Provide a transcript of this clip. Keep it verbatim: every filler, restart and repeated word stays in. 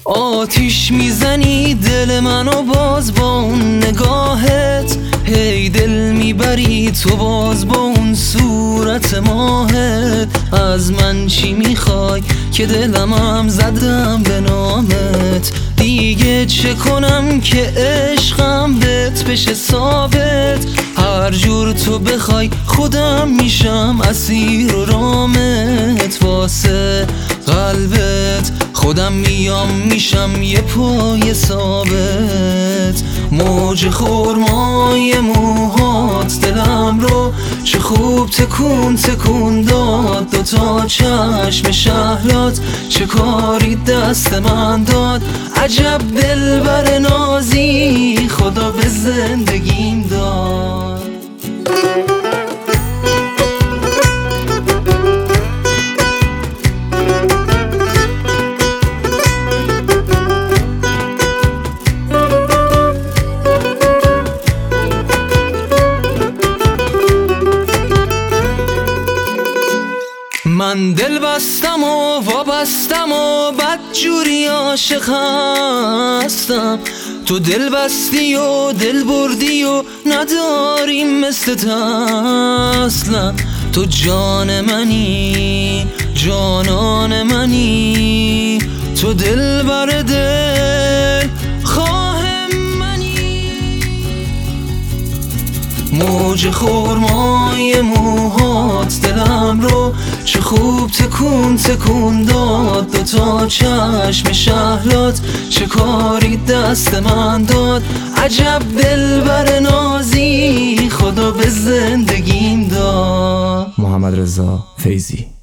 آتیش میزنی دل منو باز با اون نگاهت، هی دل میبری تو باز با اون صورت ماهت. از من چی میخوای که دلمم زدم به نامت؟ دیگه چه کنم که عشقم بهت بشه ثابت؟ هر جور تو بخوای خودم میشم اسیر و رامت. واسه قلبت خودم میام میشم یه پای ثابت. موج خرمای موهات دلم رو چه خوب تکون تکون داد. دوتا چشم شهلات چه کاری دست من داد. عجب دلبر نازی خدا به زندگیم داد. من دل بستم و وابستم و بدجوری عاشق هستم. تو دل بستی و دل بردی و نداری مثل اصلا. تو جان منی جانان منی، تو دل بر دل خواه منی. موج خرمای موهات دلم رو چه خوب تکون تکون داد. دوتا چشم شهلات چه کاری دست من داد. عجب دلبر نازی خدا به زندگیم داد. محمد رضا فیضی.